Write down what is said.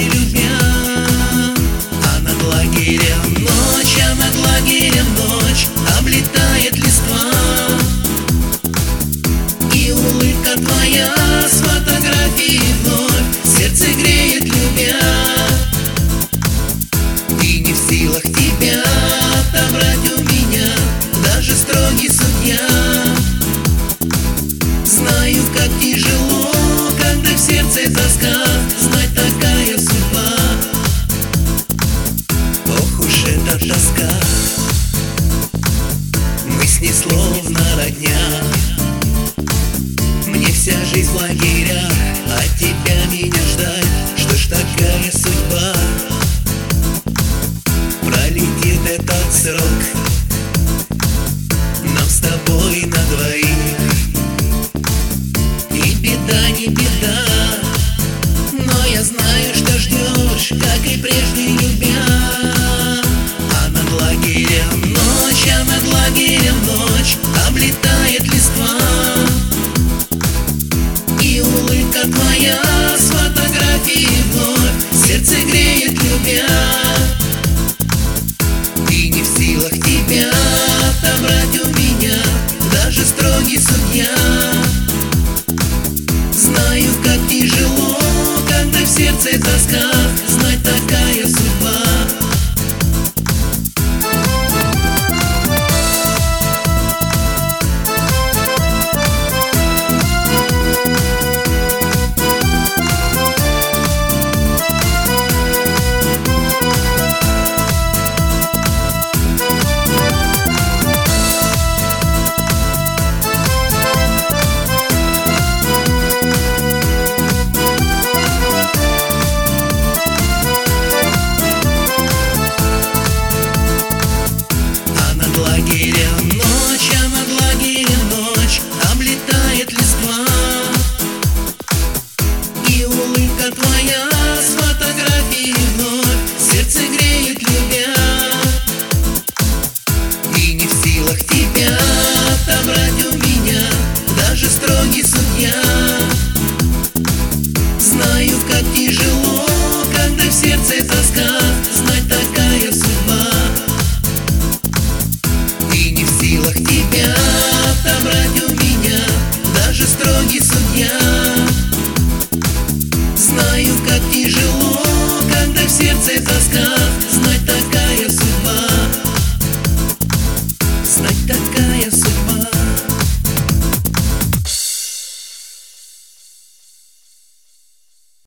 прежде любя. А над лагерем ночь облетает листва. И улыбка твоя с фотографии вновь сердце греет, любя. И не в силах тебя отобрать у меня даже строгий судья. Знаю, как тяжело, когда в сердце тоска, знать такая судьба. Ох уж эта тоска, мы с ней словно родня. Мне вся жизнь в лагерях, от тебя меня ждать. Что ж такая судьба? Пролетит этот срок, нам с тобой на двоих. И беда не беда, но я знаю, что ждешь, как и прежде любя. А над лагерем ночь облетает листва. И улыбка твоя с фотографии вновь сердце греет, любя. И не в силах тебя отобрать у меня даже строгий судья. Знаю, как тяжело, когда в сердце тоска, знать такая судьба. А над лагерем ночь облетает листва. И улыбка твоя с фотографии вновь сердце греет, любя. И не в силах тебя отобрать у меня даже строгий судья. Знаю, как тяжело, когда в сердце тоска, знать такая судьба. И не в силах тебя отобрать у меня даже строгий судья. Знаю, как тяжело, когда в сердце тоска,